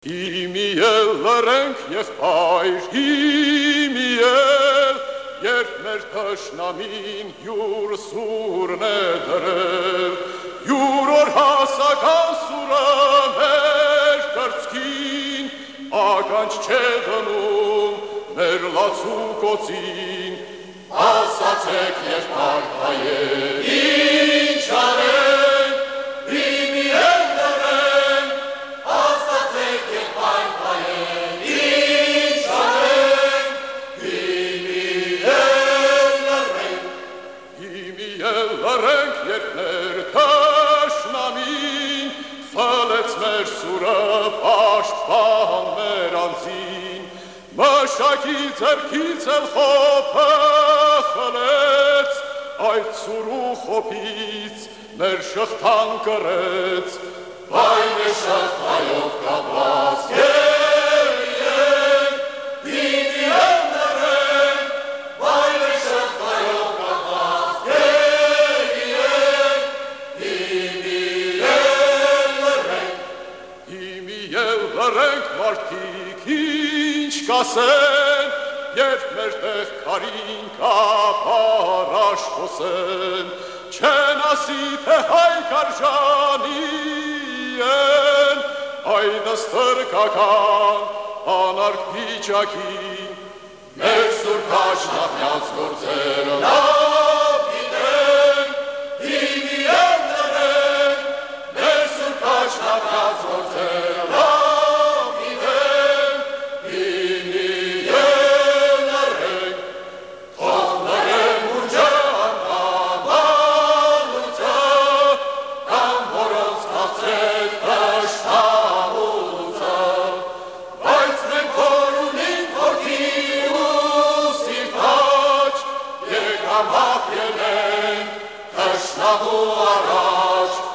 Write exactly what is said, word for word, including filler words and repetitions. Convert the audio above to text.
Իմիել լրենք և պայր, իմիել, երբ մեր թշնամին յուր սուրն է դրել, յուր օր հասական սուրը մեր կրծքին, ականջ չէ դնում մեր լացուկոցին, ասացեք և պարպայել, ինչ արել, իմիել լրենք, ասացեք և պարպայել, ինչ արել, իմիել լրենք, իմիել լրենք, երբ մեր թշնամին, խլեց մեր սուրը պաշտպան մեր անձին, մշակի ձեռքից էլ խոփը խլեց, այդ սուրու խոփից մեր շղթան կրեց, վայն է շղթայով կապված գերիենք, իմիել լրենք, վայն է շղթայով կապված գերիենք, իմիել լրենք, իմիել լրենք մարդիկ ինչ կասեն, երբ մեր տեղ քարին կապարաշ խոսեն, չեն ասի, թե հայ կարժանի են, այն ստրկական անարգ վիճակին, մեր սուրբ դաշնամյաց գործերը լավ գիտեն, իմիել լրենք, մեր սուրբ դաշնամյաց գործերը լավ գիտեն, իմիել լրենք, թող լրեմ ուրջը անգամանուցը, կամ որոնց քաղցրեք դաշնամուծը, բայց մենք որ ունենք ոգի ու սիրտ աճ, եկամ հաղթել ենք դաշնամու առաջ,